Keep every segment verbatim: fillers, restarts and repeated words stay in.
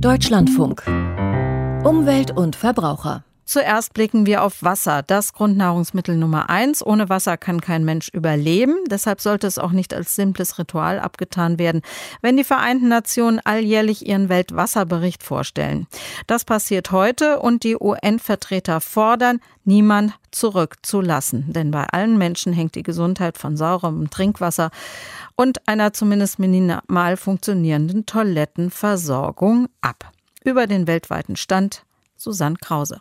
Deutschlandfunk. Umwelt und Verbraucher. Zuerst blicken wir auf Wasser, das Grundnahrungsmittel Nummer eins. Ohne Wasser kann kein Mensch überleben. Deshalb sollte es auch nicht als simples Ritual abgetan werden, wenn die Vereinten Nationen alljährlich ihren Weltwasserbericht vorstellen. Das passiert heute und die U N-Vertreter fordern, niemand zurückzulassen. Denn bei allen Menschen hängt die Gesundheit von saurem Trinkwasser und einer zumindest minimal funktionierenden Toilettenversorgung ab. Über den weltweiten Stand Susanne Krause.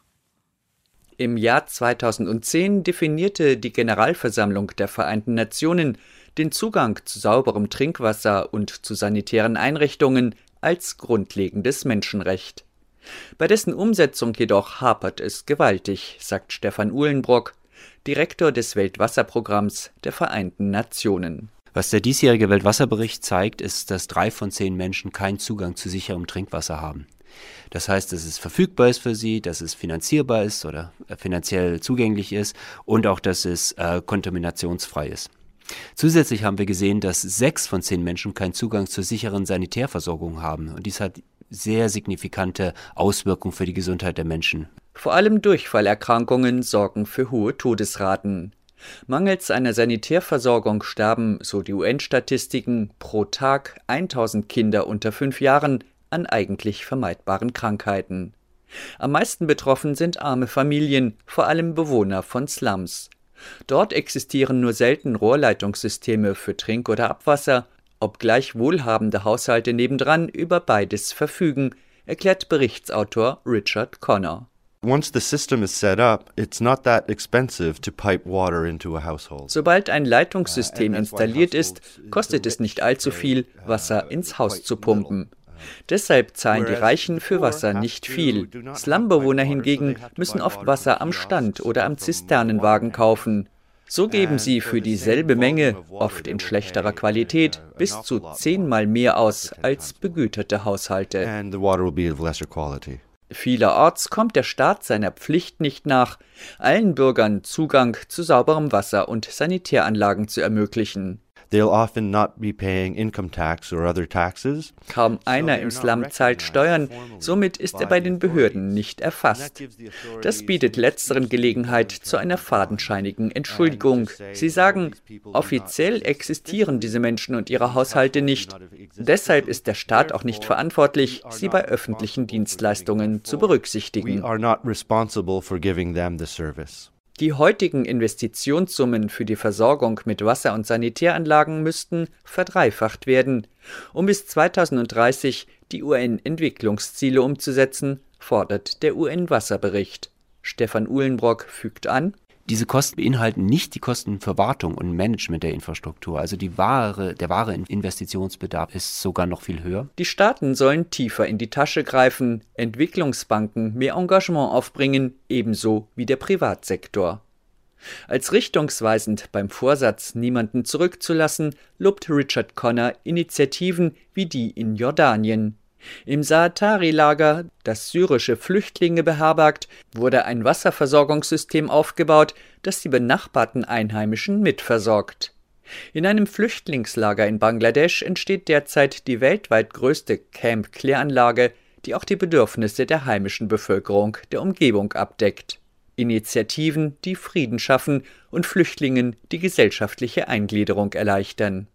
Im Jahr zweitausendzehn definierte die Generalversammlung der Vereinten Nationen den Zugang zu sauberem Trinkwasser und zu sanitären Einrichtungen als grundlegendes Menschenrecht. Bei dessen Umsetzung jedoch hapert es gewaltig, sagt Stefan Uhlenbrock, Direktor des Weltwasserprogramms der Vereinten Nationen. Was der diesjährige Weltwasserbericht zeigt, ist, dass drei von zehn Menschen keinen Zugang zu sicherem Trinkwasser haben. Das heißt, dass es verfügbar ist für sie, dass es finanzierbar ist oder finanziell zugänglich ist und auch, dass es äh, kontaminationsfrei ist. Zusätzlich haben wir gesehen, dass sechs von zehn Menschen keinen Zugang zur sicheren Sanitärversorgung haben. Und dies hat sehr signifikante Auswirkungen für die Gesundheit der Menschen. Vor allem Durchfallerkrankungen sorgen für hohe Todesraten. Mangels einer Sanitärversorgung sterben, so die U N-Statistiken, pro Tag tausend Kinder unter fünf Jahren an eigentlich vermeidbaren Krankheiten. Am meisten betroffen sind arme Familien, vor allem Bewohner von Slums. Dort existieren nur selten Rohrleitungssysteme für Trink- oder Abwasser, obgleich wohlhabende Haushalte nebendran über beides verfügen, erklärt Berichtsautor Richard Connor. Once the system is set up, it's not that expensive to pipe water into a household. Sobald ein Leitungssystem installiert ist, kostet es nicht allzu viel, Wasser ins Haus zu pumpen. Deshalb zahlen die Reichen für Wasser nicht viel. Slumbewohner hingegen müssen oft Wasser am Stand oder am Zisternenwagen kaufen. So geben sie für dieselbe Menge, oft in schlechterer Qualität, bis zu zehnmal mehr aus als begüterte Haushalte. Vielerorts kommt der Staat seiner Pflicht nicht nach, allen Bürgern Zugang zu sauberem Wasser und Sanitäranlagen zu ermöglichen. They'll often not be paying income tax or other taxes. Kaum einer im Slum zahlt Steuern, somit ist er bei den Behörden nicht erfasst. Das bietet letzteren Gelegenheit zu einer fadenscheinigen Entschuldigung. Sie sagen, offiziell existieren diese Menschen und ihre Haushalte nicht. Deshalb ist der Staat auch nicht verantwortlich, sie bei öffentlichen Dienstleistungen zu berücksichtigen. We are not responsible for giving them the service. Die heutigen Investitionssummen für die Versorgung mit Wasser- und Sanitäranlagen müssten verdreifacht werden, um bis zweitausenddreißig die U N-Entwicklungsziele umzusetzen, fordert der U N-Wasserbericht. Stefan Uhlenbrock fügt an: Diese Kosten beinhalten nicht die Kosten für Wartung und Management der Infrastruktur. Also die wahre, der wahre Investitionsbedarf ist sogar noch viel höher. Die Staaten sollen tiefer in die Tasche greifen, Entwicklungsbanken mehr Engagement aufbringen, ebenso wie der Privatsektor. Als richtungsweisend beim Vorsatz, niemanden zurückzulassen, lobt Richard Connor Initiativen wie die in Jordanien. Im Zaatari-Lager, das syrische Flüchtlinge beherbergt, wurde ein Wasserversorgungssystem aufgebaut, das die benachbarten Einheimischen mitversorgt. In einem Flüchtlingslager in Bangladesch entsteht derzeit die weltweit größte Camp-Kläranlage, die auch die Bedürfnisse der heimischen Bevölkerung der Umgebung abdeckt. Initiativen, die Frieden schaffen und Flüchtlingen die gesellschaftliche Eingliederung erleichtern.